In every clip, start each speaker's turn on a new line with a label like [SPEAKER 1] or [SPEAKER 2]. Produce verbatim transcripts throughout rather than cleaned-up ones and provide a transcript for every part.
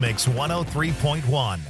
[SPEAKER 1] Mix one oh three point one.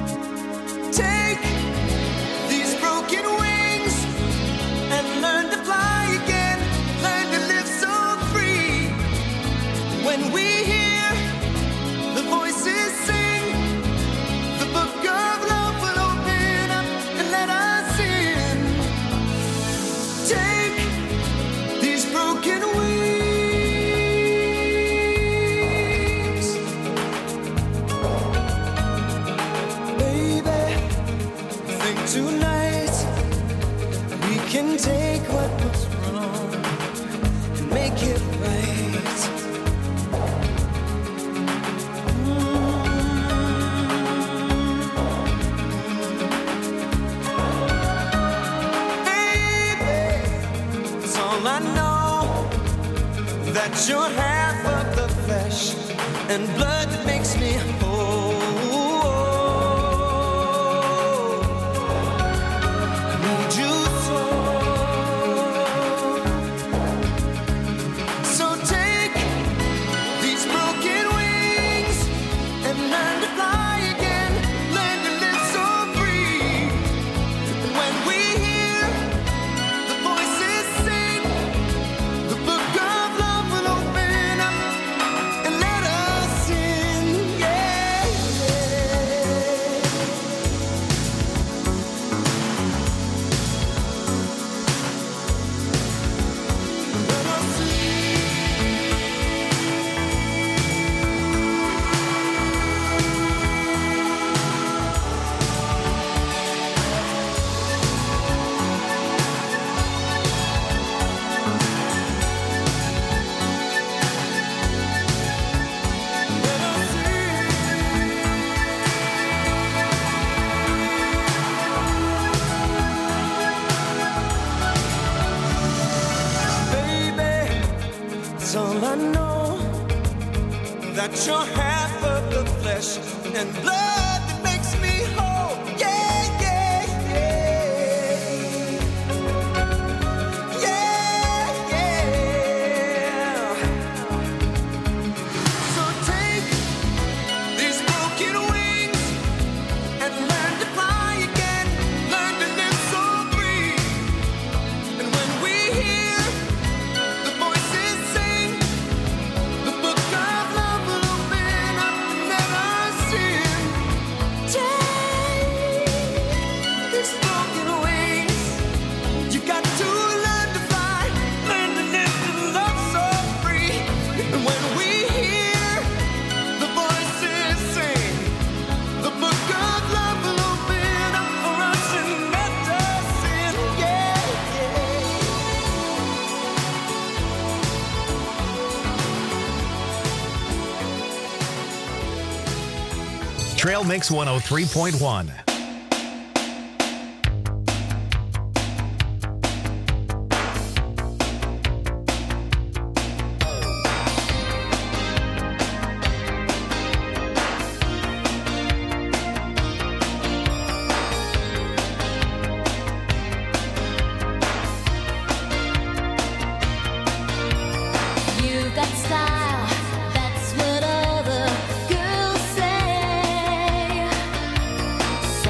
[SPEAKER 2] Take these broken wings and learn to fly. take these broken wings. Baby, I think tonight we can take what was wrong and make it right. I know that you're half of the flesh and blood that makes me whole. I need you so. So take these broken wings and learn to fly again. Learn to live so free. And when we hear the voices sing, the book of love will open up and let us in, yeah, yeah. Let us all I know, that you're half of the flesh and blood that makes me whole. Yeah, yeah, yeah. Yeah, yeah. So take these broken wings and learn to fly again. Learn to live so free. And when we hear the voices sing, the book of love will open up and let us in. Take these broken wings. You got to learn to fly, learn to live and love so free. And when we hear the voices sing, the book of love will open up for us and let us in. Yeah, yeah.
[SPEAKER 1] Trail Mix one oh three point one.
[SPEAKER 3] You got style, that's what other girls say.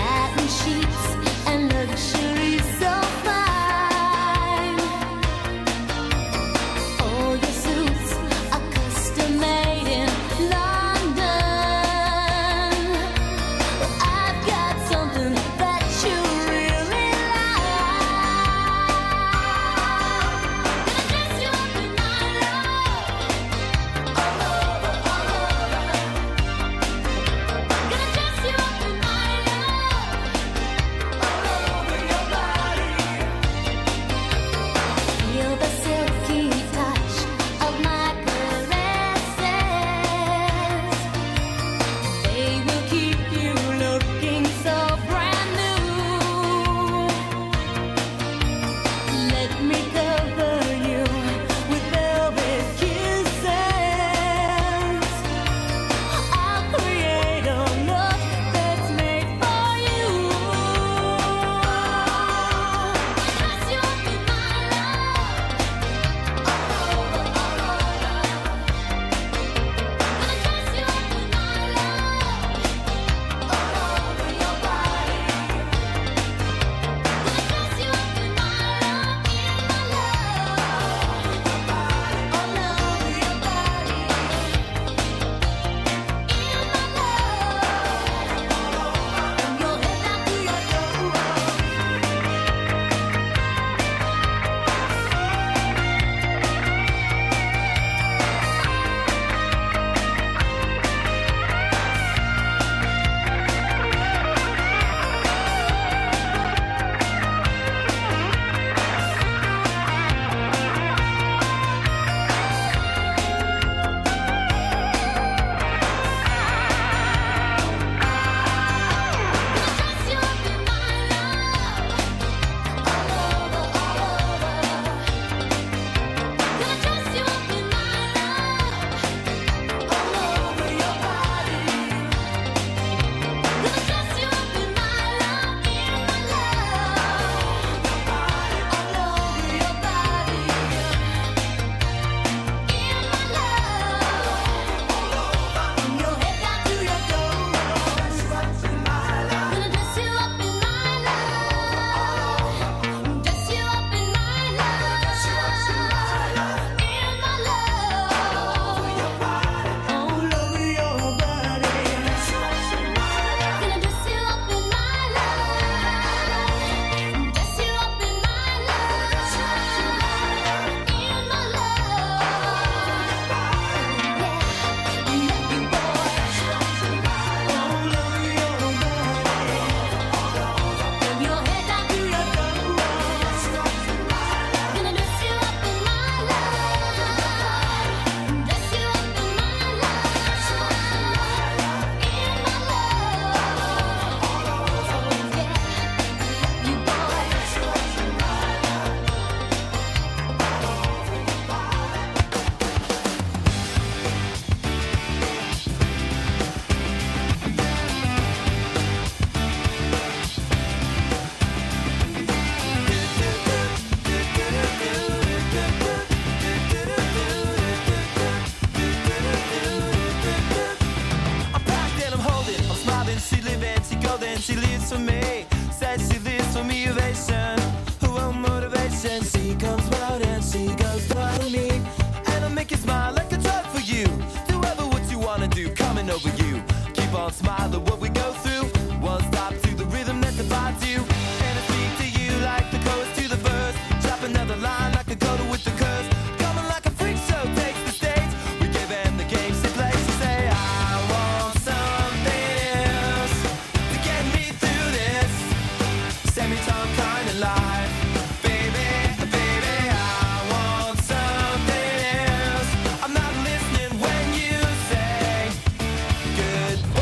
[SPEAKER 2] over you. Keep on smiling what we go through. One stop to the rhythm that divides you. And I speak to you like the chorus to the verse. Drop another line like a coda with the curse. Coming like a freak show takes the stage. We give them the games to play. So say I want something else to get me through this semi-tongue kind of life. Baby, baby, I want something else. I'm not listening when you say goodbye.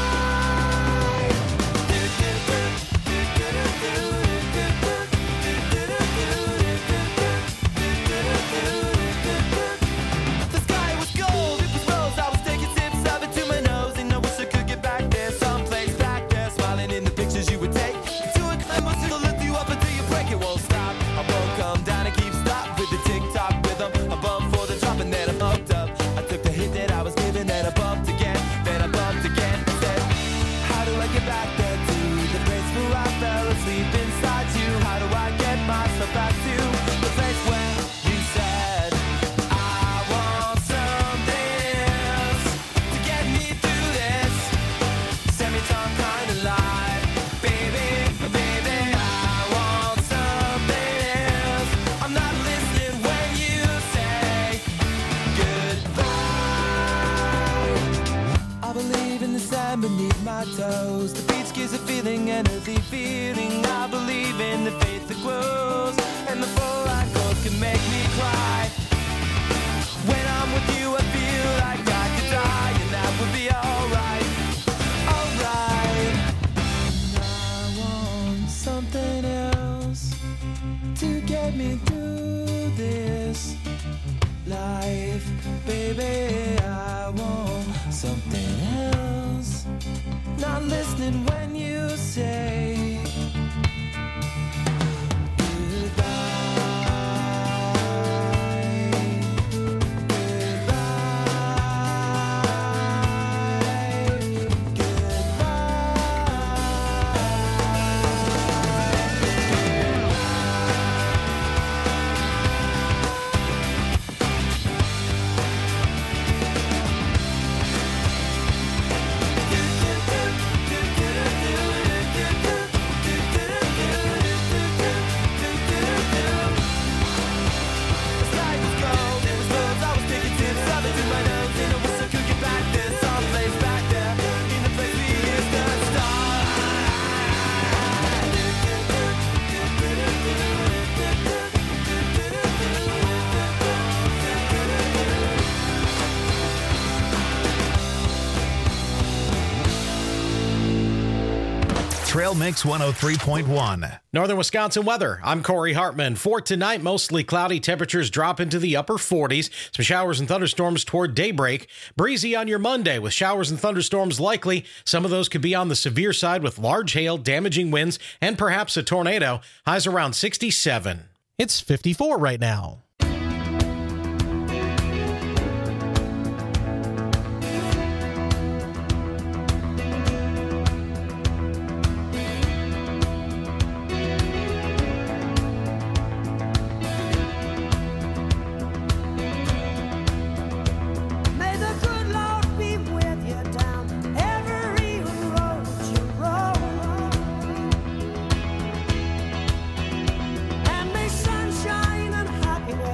[SPEAKER 2] The sky was gold, it was rose. I was taking sips of it to my nose, and I wish I could get back there, someplace back there, smiling in the pictures you would take. To a climb, will lift you up until you break. It won't stop. I won't come down and keep stop with the tick-tock rhythm. I bumped for the drop and then I bumped up. I took the hit that I was given, then I bumped again, then I bumped again. I said, how do I get back there to the place where I fell asleep inside you? How do I get myself back to the place where you said I want something else to get me through this semi-tongue kind of life? Baby, baby, I want something else. I'm not listening when you say goodbye. I believe in the sand beneath my toes. The beach gives a feeling, an earthy feeling. I believe in the faith that grows, and the full light goes can make me cry. When I'm with you, I feel like I could die, and that would be alright, alright. I want something else to get me through this life, baby. I want something else. Not listening when you say goodbye.
[SPEAKER 1] Trail Mix one oh three point one.
[SPEAKER 4] Northern Wisconsin weather. I'm Corey Hartman. For tonight, mostly cloudy. Temperatures drop into the upper forties. Some showers and thunderstorms toward daybreak. Breezy on your Monday with showers and thunderstorms likely. Some of those could be on the severe side with large hail, damaging winds, and perhaps a tornado. Highs around sixty-seven. It's fifty-four right now.
[SPEAKER 5] May the good Lord be with you down every road you roll. And may sunshine and happiness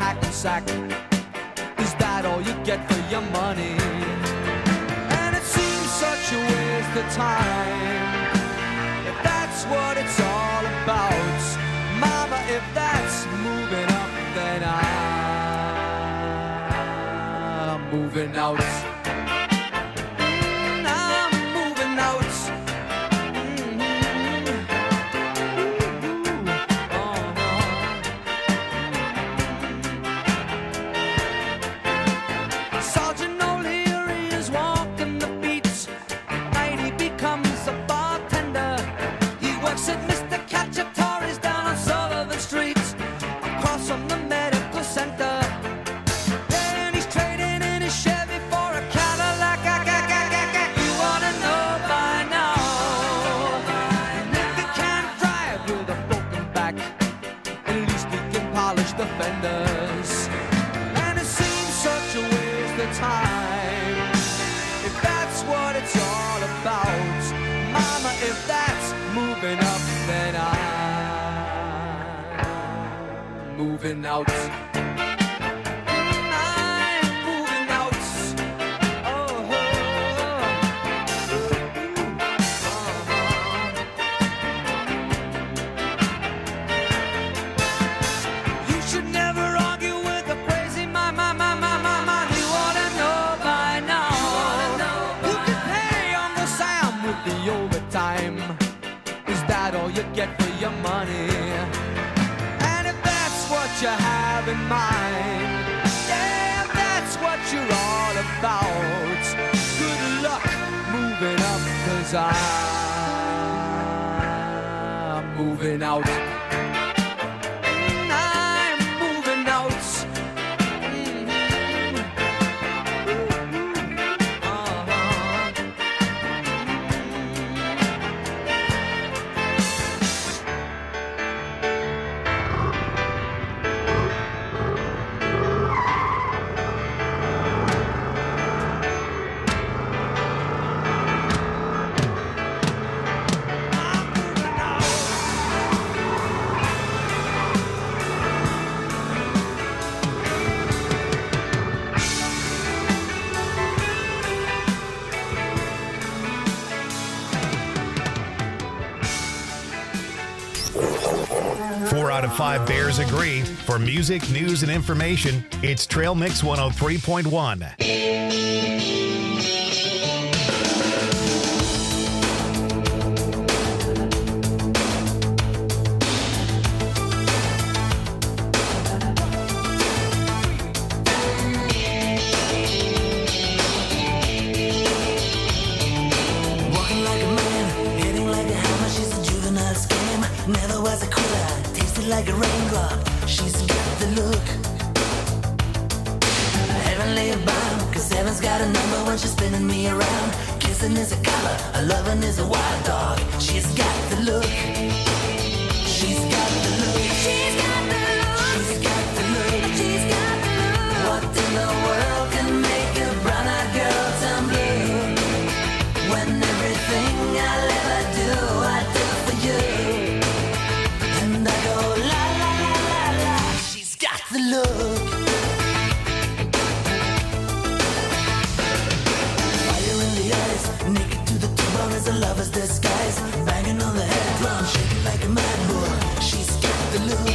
[SPEAKER 6] Hackensack. Is that all you get for your money? And it seems such a waste of time. If that's what it's all about, Mama, if that's moving up, then I'm moving out. Mm, I'm moving out. Sergeant O'Leary is walking the beats. Night he becomes a bartender. He works at Mister Cacciatore's down on Sullivan Street, across from the medical center. Then he's trading in his Chevy for a Cadillac. You wanna know by now. If he can't drive with a broken back, at least he can polish the fenders. And it seems such a waste of time. If that's what it's all about, Mama, if that's moving up, then I'm moving out. I'm moving out. Oh, oh, oh. You should never argue with a crazy my, my, my, my, my, my. You ought to know by now. You can pay Uncle Sam with the overtime. Is that all you get for your money? And if that's what you have in mind, yeah, if that's what you're all about, good luck moving up, 'cause I'm moving out. Mm, I'm moving out. Mhm. Uh-huh.
[SPEAKER 1] Four out of five Bears agree. For music, news, and information, it's Trail Mix one oh three point one.
[SPEAKER 7] Walking like a man, hitting like a hammer. She's a juvenile scam. Never was a quitter, tasted like a raindrop. She's got the look. Heavenly bound, 'cause heaven's got a number when she's spinning me around. Kissing is a color, a loving is a wild dog. She's got the look. She's got the look. She's got the look. She's got the look. She's got the look. What in the world can make a brown-eyed girl turn blue? When everything I'll ever do, I do for you. And I go la la la la la. She's got the look. Fire in the eyes, naked to the bone as a lover's disguise. Banging on the head drum, shaking like a mad bull. She's got the look.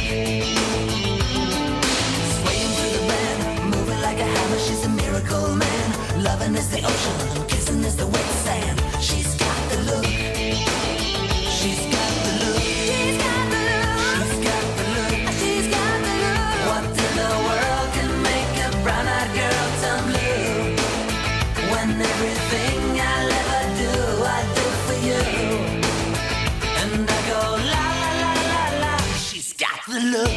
[SPEAKER 7] Swaying through the band, moving like a hammer. She's a miracle man. Loving is the ocean, kissing is the wet sand. She's got the look. She's got the look. She's got the look. She's got the look. She's got the look. What in the world can make a brown-eyed girl turn blue? When everything I'll ever do, I do for you. And I go la la la la la. She's got the look.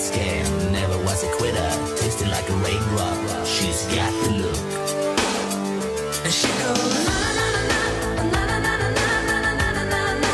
[SPEAKER 7] scam. Never was a quitter, tasted like a raindrop. She's got the look. And she goes, na na na na na na na na na na na na na na.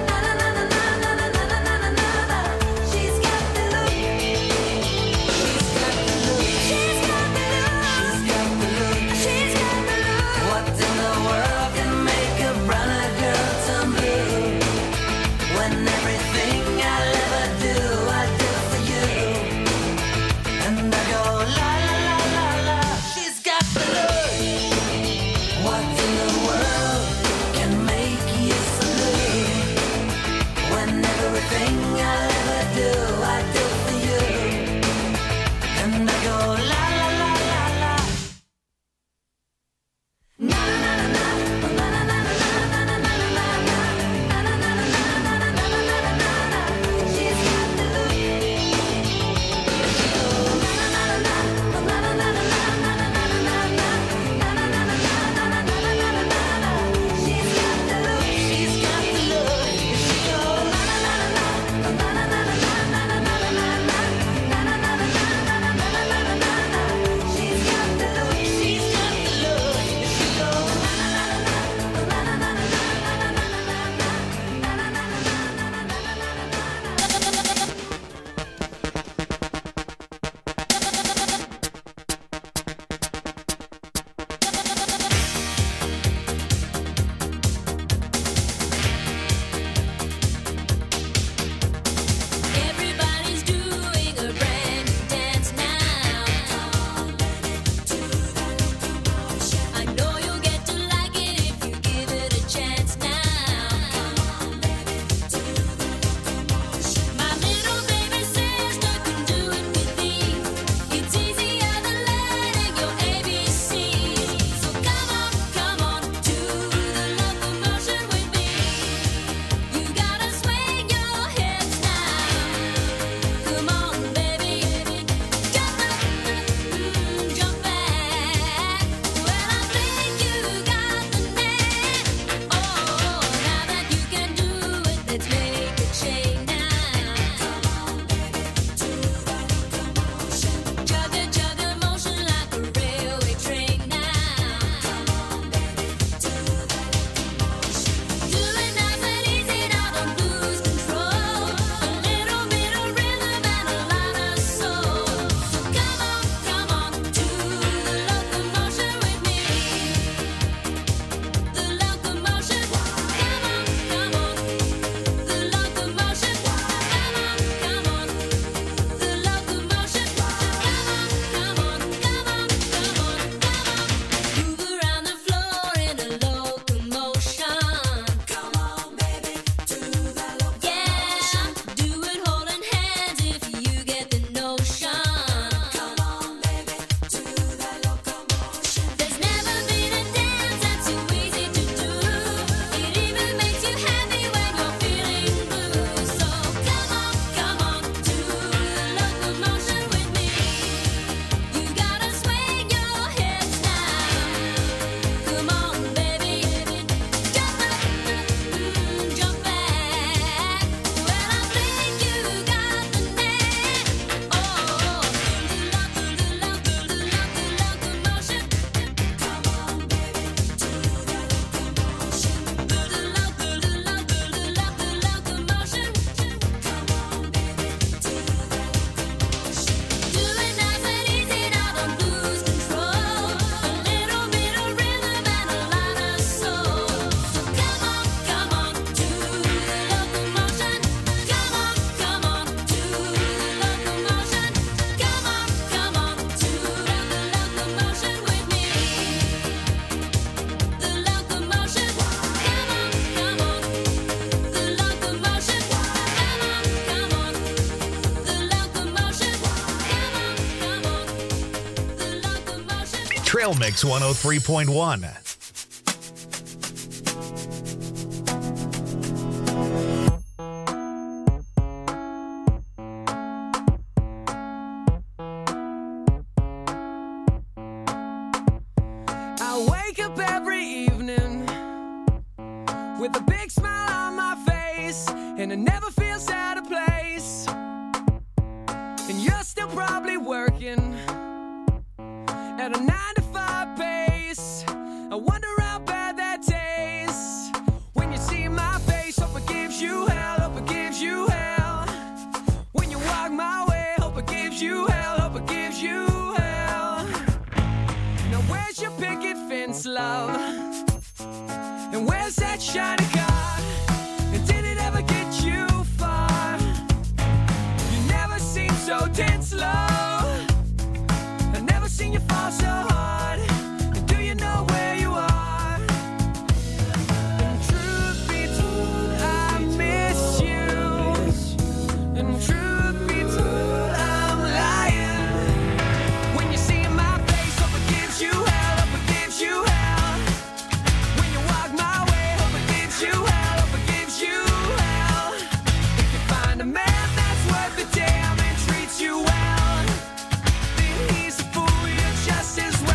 [SPEAKER 7] She's got the look. She's got the look. She's got the look. She's got the look. What in the world can make a brown-eyed girl turn blue? When everything I'll ever do, I do for you. And I go la la la la la. She's got the look. What in the world can make you so blue? When everything I'll ever do, I do for you. And I go la la la la la. Na na na na na na na na na na na na na. She's got the look. She goes na na na na na na na na na na na na na. She's got the look. She's got the look. She goes na na na na na na na na na na na na na. She's got the look. She's got the look. She goes na na na na na na na na
[SPEAKER 3] Everybody's doing a brand new dance now. I know you'll get to like it if you give it a chance now. My little baby sister can do it with ease. It's easier than learning your A B Cs. So come on, come on to the locomotion with me. You gotta swing your hips now. Come on, baby, jump up, mm, jump back. Well, I think you got the knack. Oh, now that you can do it, let's make a change now. Come on, baby, to the locomotion. Chug a chug a motion like a railway train now. Come on, baby, to the locomotion. Do it nice and easy, now don't lose control. A little bit of rhythm and a lot of soul. So come on, come on to the locomotion with me. The locomotion, come on, come on. The locomotion, come on, come on. The locomotion, come on, come on, come on, come on, come on. Move around the floor in a locomotion. Come on, baby, to the locomotion. Yeah, do it holding hands if you get the notion. Come on, baby, to the locomotion. There's never been a dance that's too easy to do. It even makes you happy when you're feeling blue. So come on, come on to the locomotion with me. You gotta swing your hips now. Come on, baby, jump up, mm, jump back. Well, I think you got the knack. Oh, the loco, the loco, the loco, locomotion. Come on, baby, to the locomotion. The loco, the loco, the loco, locomotion. Come on, baby, to the locomotion. Do it nice and easy, now don't lose control. A little bit of rhythm and a lot of soul. So come on, come on to the locomotion. Come on, come on to the locomotion. Come on, come on to the locomotion with me. The locomotion, come on, come on. The locomotion, come on, come on. The locomotion, come on, come on. The locomotion.
[SPEAKER 1] Trail Mix one oh three point one.
[SPEAKER 6] I wake up every evening with a big smile on my face, and it never feels out of place. And still probably working at a nine to five pace. I wonder how bad that tastes when you see my face. Hope it gives you hell, hope it gives you hell. When you walk my way, hope it gives you hell, hope it gives you hell. Now where's your picket fence, love? And where's that shiny car? And did it ever get you far? You never seem so tense, love. I've never seen you fall so hard. And do you know where you are? And truth be told, I miss you. And truth be told, I'm lying. When you see my face, hope it gives you hell, hope it gives you hell. When you walk my way, hope it gives you hell, hope it gives you hell. If you find a man that's worth a damn and treats you well, then he's a fool, you're just as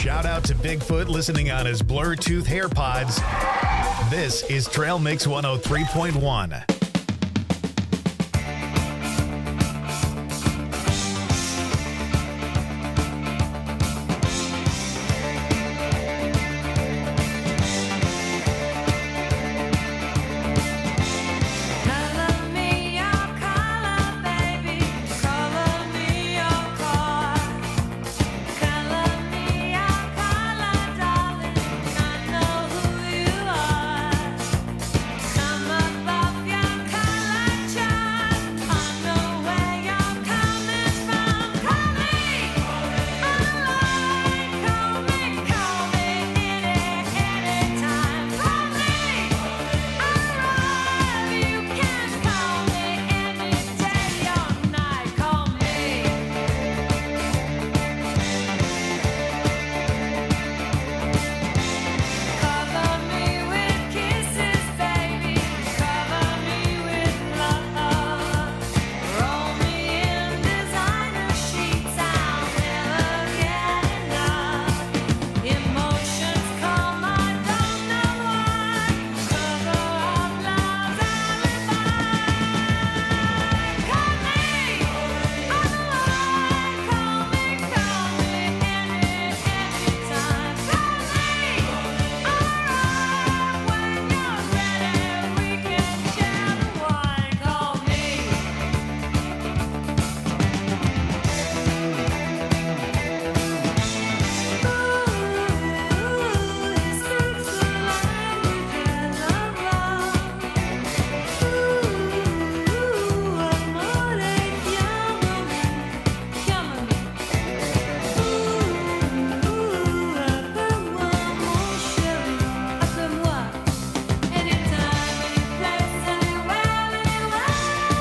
[SPEAKER 1] Shout out to Bigfoot listening on his Bluetooth AirPods. This is Trail Mix one oh three point one.
[SPEAKER 3] Color me your color, baby. Color me your car. Color me your color, darling. I know who you are. Come above your color chart. I know where you're coming from. Call me, alright. Call me, call me any, anytime. Call me, alright. You can call me any day or night. Call me. Cover me with kisses, baby. Cover me with love. Roll me in designer sheets. I'll never get enough. Emotions come, I don't know why. Cover up love's alibi. Call me, alright. Call me, call me any, anytime. Call me, alright. When you're ready, we can share the wine. Call me. Ooh, he speaks the languages of love. Ooh, amore, chiamami, chiamami. Ooh, appelle-moi mon chéri, appelle-moi. Anytime, any place, anywhere, anywhere.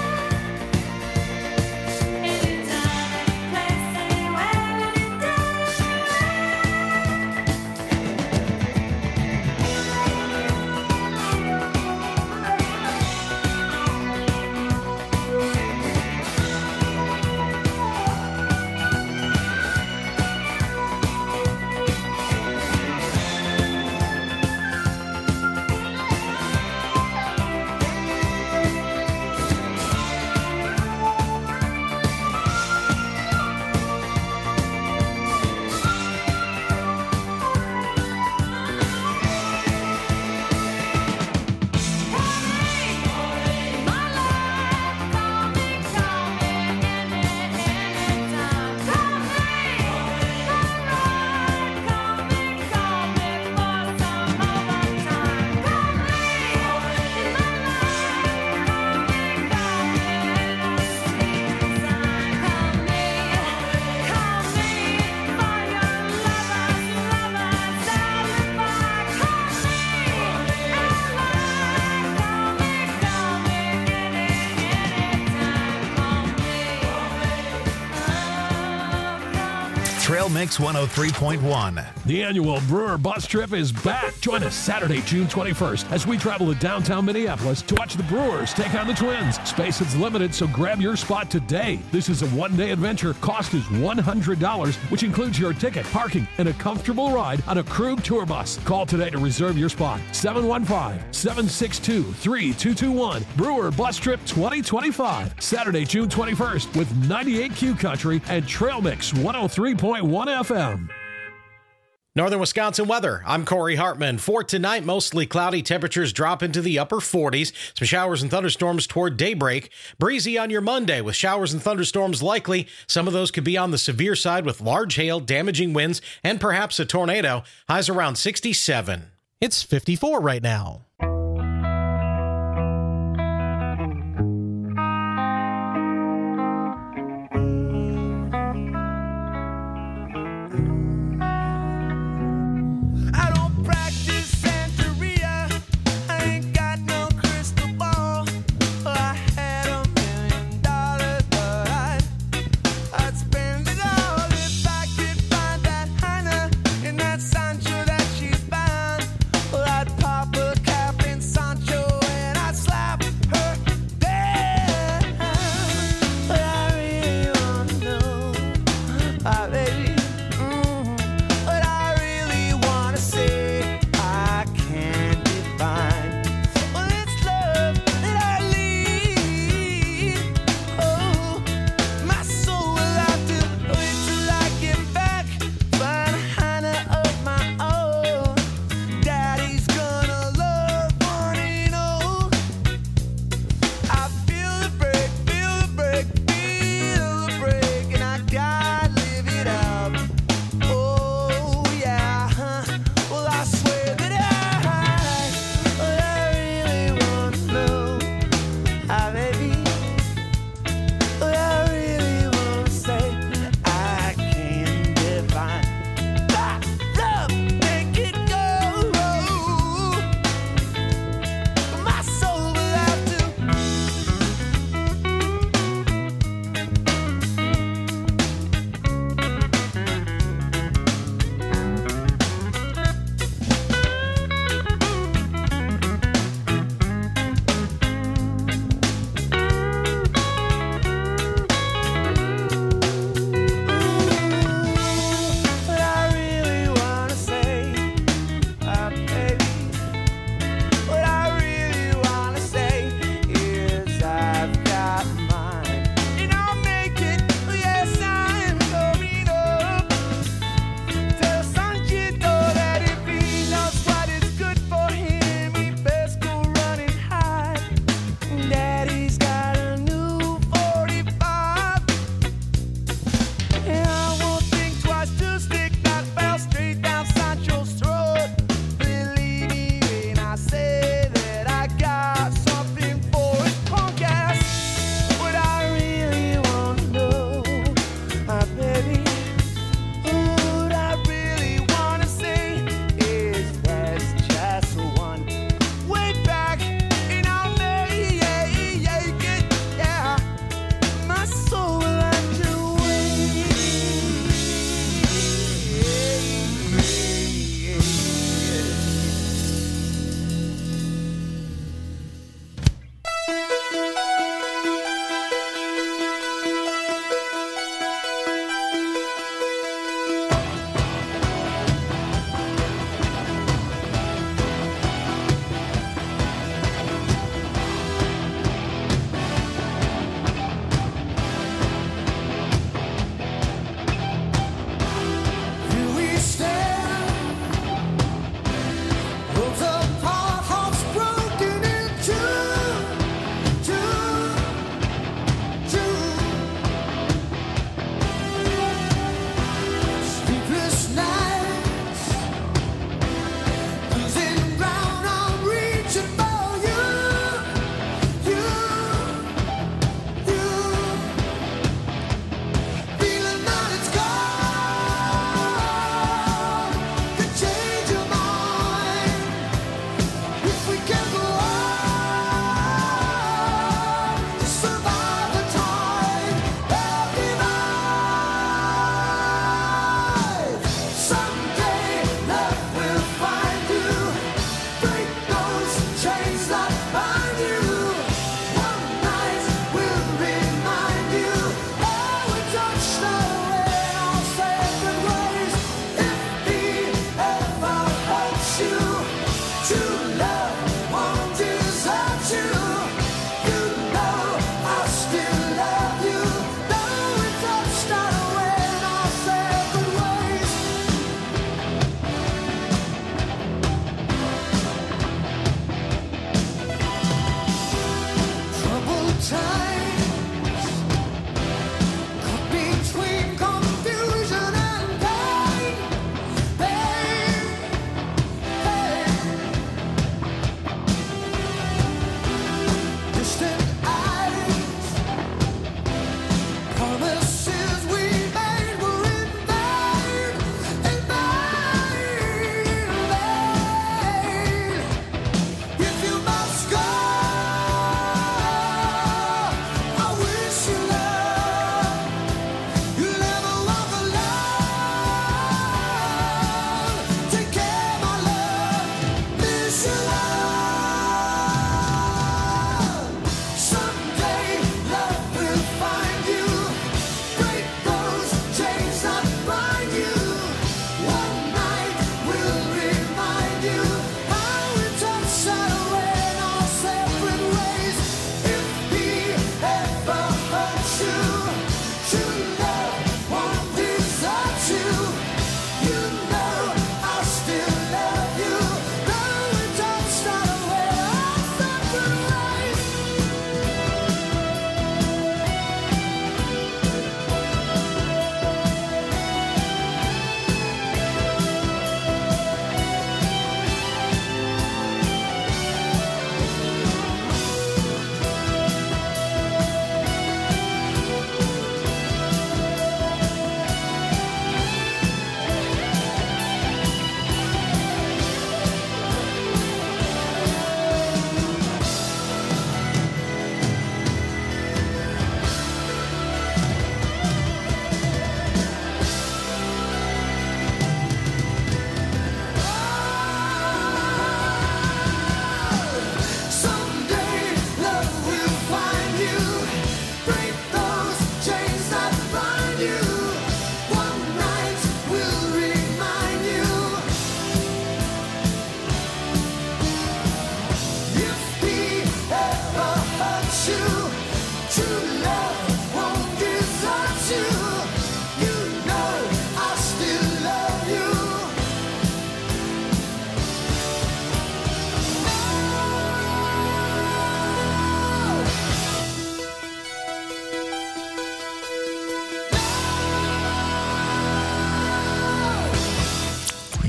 [SPEAKER 3] Anytime, any place, anywhere, any day.
[SPEAKER 1] Trail Mix one oh three point one.
[SPEAKER 8] The annual Brewer Bus Trip is back. Join us Saturday, June twenty-first, as we travel to downtown Minneapolis to watch the Brewers take on the Twins. Space is limited, so grab your spot today. This is a one-day adventure. Cost is one hundred dollars, which includes your ticket, parking, and a comfortable ride on a Krug tour bus. Call today to reserve your spot. seven one five, seven six two, three two two one. Brewer Bus Trip twenty twenty-five. Saturday, June twenty-first, with ninety-eight Q Country and Trail Mix one oh three point one F M.
[SPEAKER 4] Northern Wisconsin weather. I'm Corey Hartman. For tonight, mostly cloudy. Temperatures drop into the upper forties. Some showers and thunderstorms toward daybreak. Breezy on your Monday with showers and thunderstorms likely. Some of those could be on the severe side with large hail, damaging winds, and perhaps a tornado. Highs around sixty-seven.
[SPEAKER 9] It's fifty-four right now.
[SPEAKER 2] I don't practice Santeria. I ain't got no crystal ball. I had a million dollars, but I'd, I'd spend it all if I could find that Heiner in that Sancho that she's bound. Well, I'd pop a cap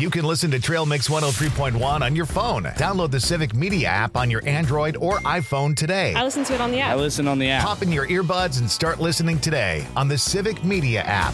[SPEAKER 1] You can listen to Trail Mix one oh three point one on your phone. Download the Civic Media app on your Android or iPhone today.
[SPEAKER 10] I listen to it on the app.
[SPEAKER 11] I listen on the app.
[SPEAKER 1] Pop in your earbuds and start listening today on the Civic Media app.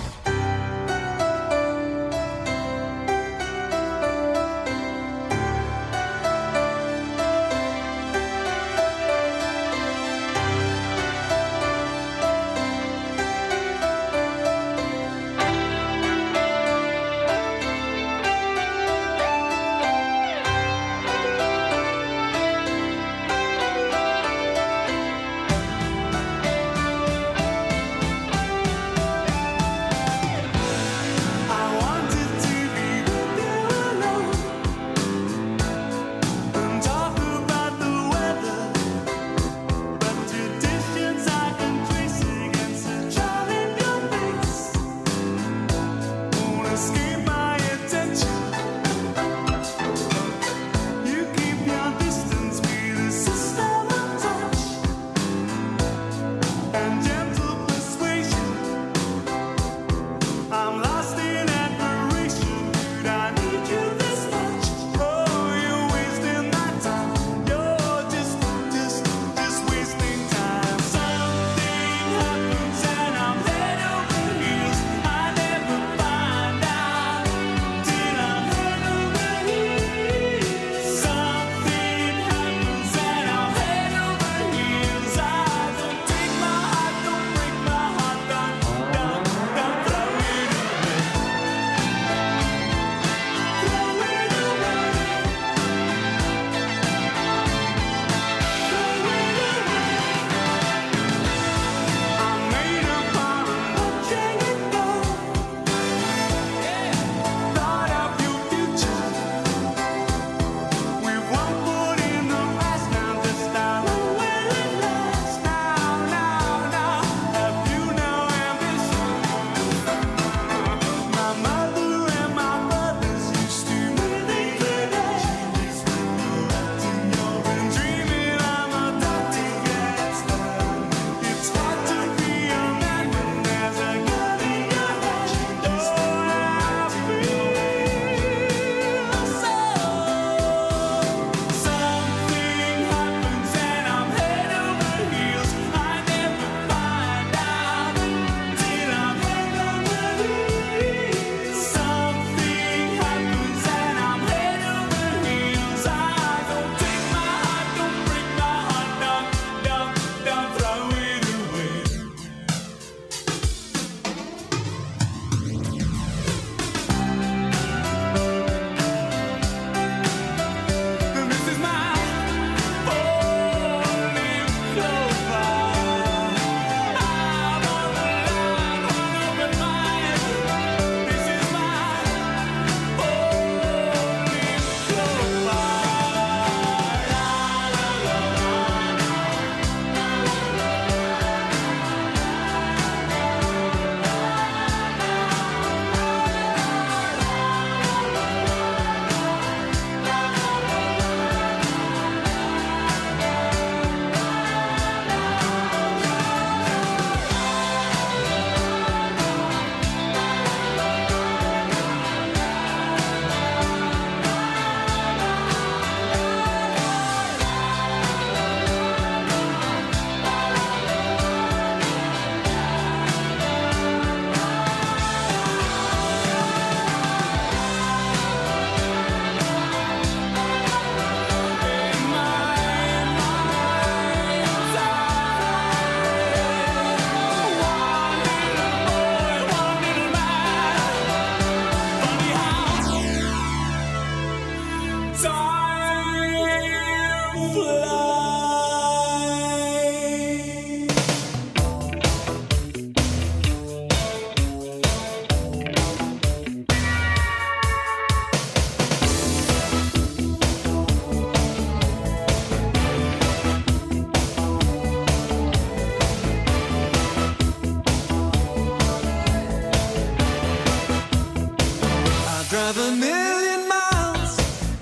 [SPEAKER 2] drive a million miles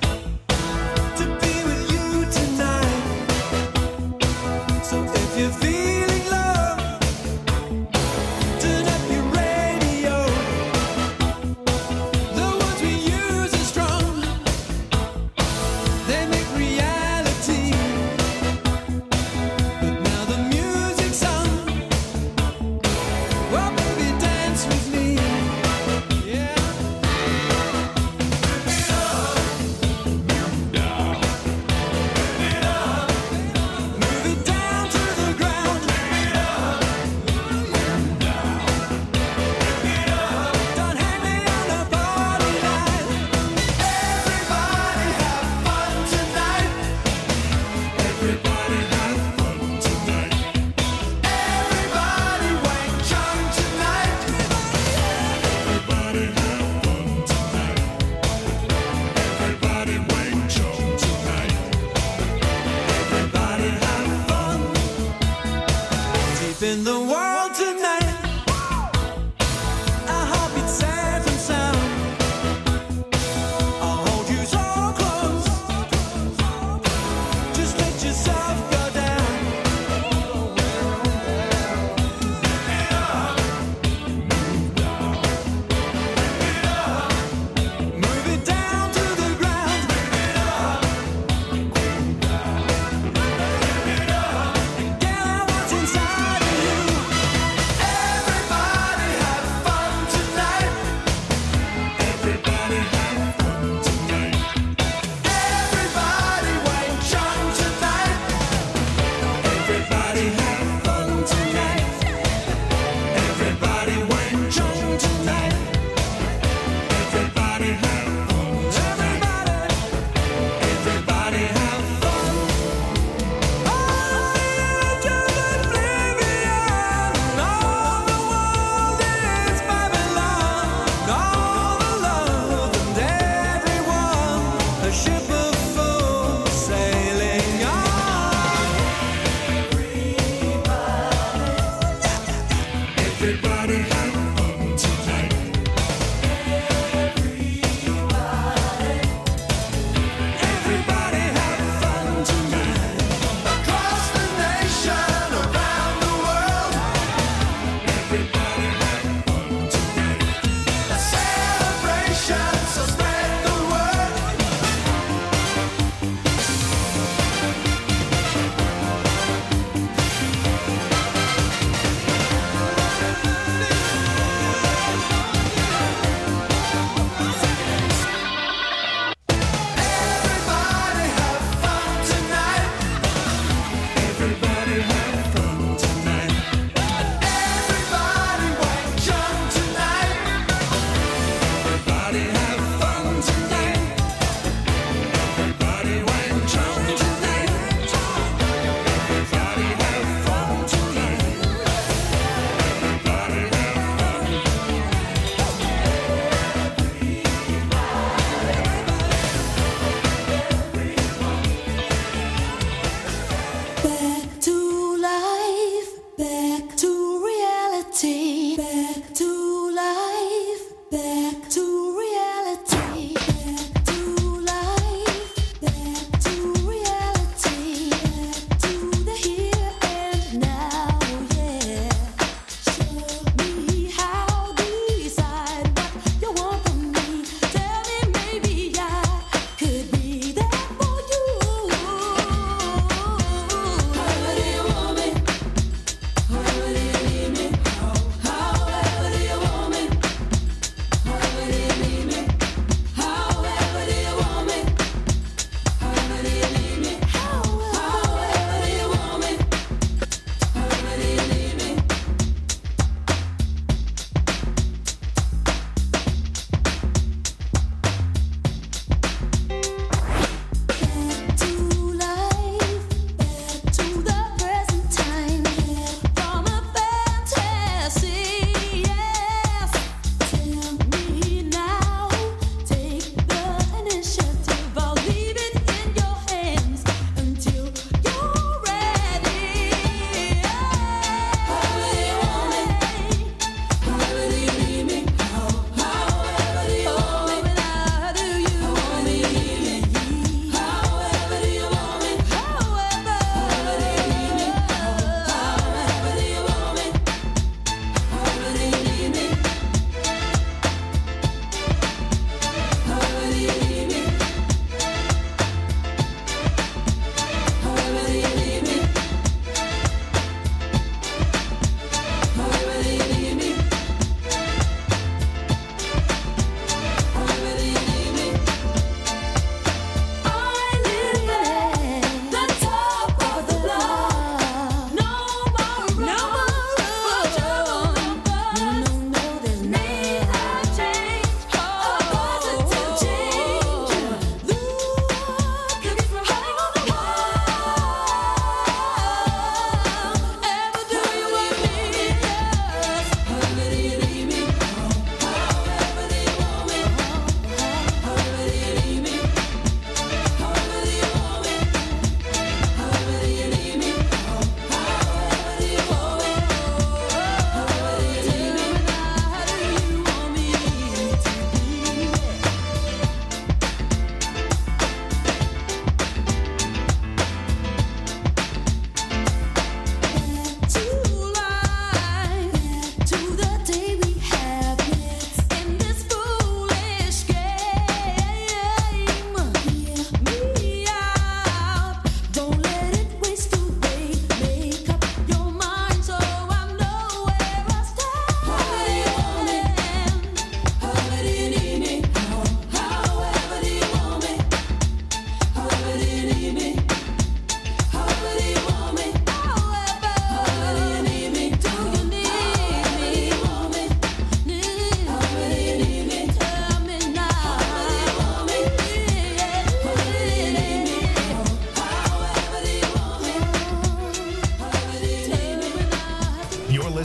[SPEAKER 2] to be with you tonight. So if you're feeling love, turn up your radio. The words we use are strong.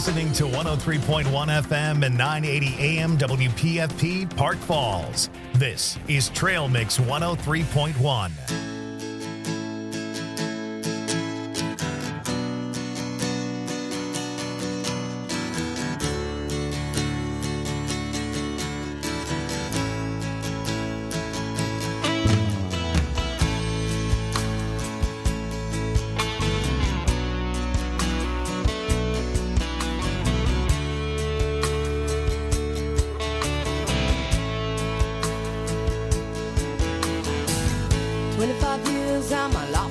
[SPEAKER 1] listening to one oh three point one F M and nine eighty A M W P F P Park Falls. This is Trail Mix one oh three point one.
[SPEAKER 5] twenty-five years and my life